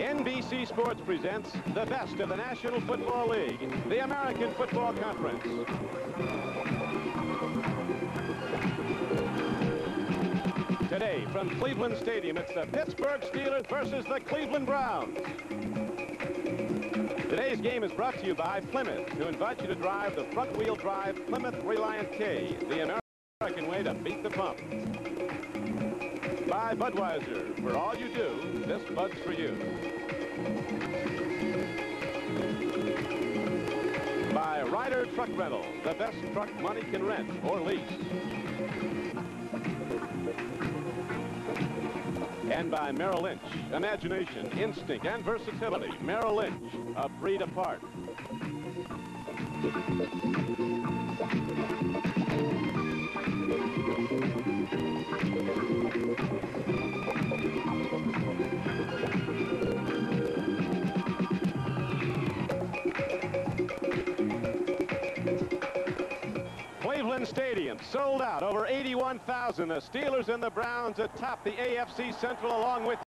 NBC Sports presents the best of the National Football League, the American Football Conference. Today, from Cleveland Stadium, it's the Pittsburgh Steelers versus the Cleveland Browns. Today's game is brought to you by Plymouth, who invite you to drive the front-wheel drive Plymouth Reliant K, the American way to beat the pump. By Budweiser, for all you do, this Bud's for you. By Ryder Truck Rental, the best truck money can rent or lease. And by Merrill Lynch, imagination, instinct, and versatility. Merrill Lynch, a breed apart. Cleveland Stadium sold out, over 81,000. The Steelers and the Browns atop the AFC Central along with